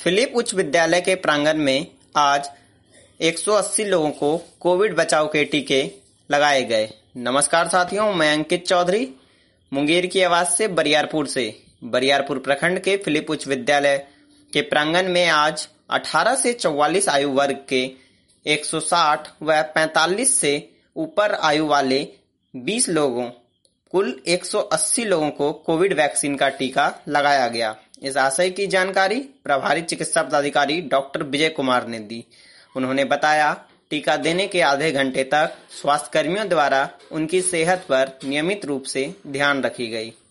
Philip उच्च विद्यालय के प्रांगण में आज 180 लोगों को कोविड बचाव के टीके लगाए गए। नमस्कार साथियों, मैं अंकित चौधरी मुंगेर की आवाज से बरियारपुर प्रखंड के फिलिप उच्च विद्यालय के प्रांगण में आज 18 से 44 आयु वर्ग के 160 व 45 से ऊपर आयु वाले 20 लोगों कुल 180 लोगों को कोविड वैक्सीन का टीका लगाया गया। इस आशय की जानकारी प्रभारी चिकित्सा पदाधिकारी डॉक्टर विजय कुमार ने दी। उन्होंने बताया, टीका देने के आधे घंटे तक स्वास्थ्य कर्मियों द्वारा उनकी सेहत पर नियमित रूप से ध्यान रखी गई।